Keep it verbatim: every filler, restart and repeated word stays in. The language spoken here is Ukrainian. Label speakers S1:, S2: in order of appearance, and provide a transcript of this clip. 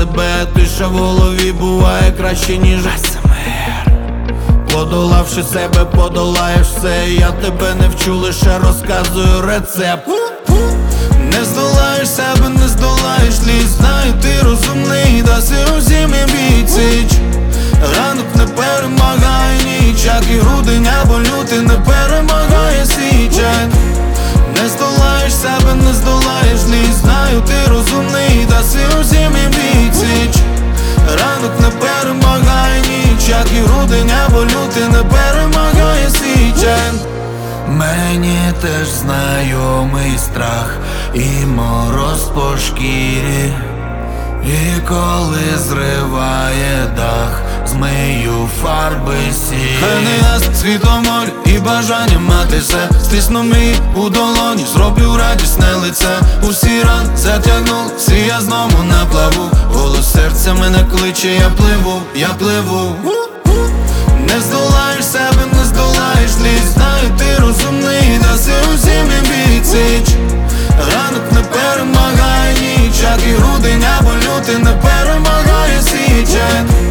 S1: себе, тиша в голові буває краще, ніж АСМР. Подолавши себе, подолаєш все. Я тебе не вчу, лише розказую рецепт. Не здолаєш себе, не здолаєш ліс. Знаю, ти розумний, даси усім і відсіч. Ранок не перемагає ніч, як і грудень або лютий не перемагає січень. Не здолаєш себе, не здолаєш ліс. Знаю, ти розумний, даси усім і відсіч. Ранок не перемагає ніч, як і грудень або лютий не перемагає січень. Мені теж знайомий страх і мороз по шкірі. І коли зриває дах, змию фарби сірі. Хай не ясне світломоль і бажання мати все. Стисну мрії у долоні, зроблю радісне лице. Усі ран затягнув, всі я знову на плаву. Голос серця мене кличе, я пливу, я пливу. Не здолаєш себе, не здолаєш ліс. Знаю, ти розумний, даси усім і відсіч. Ранок не перемагає ніч, як і грудень або лютий не перемагає січень.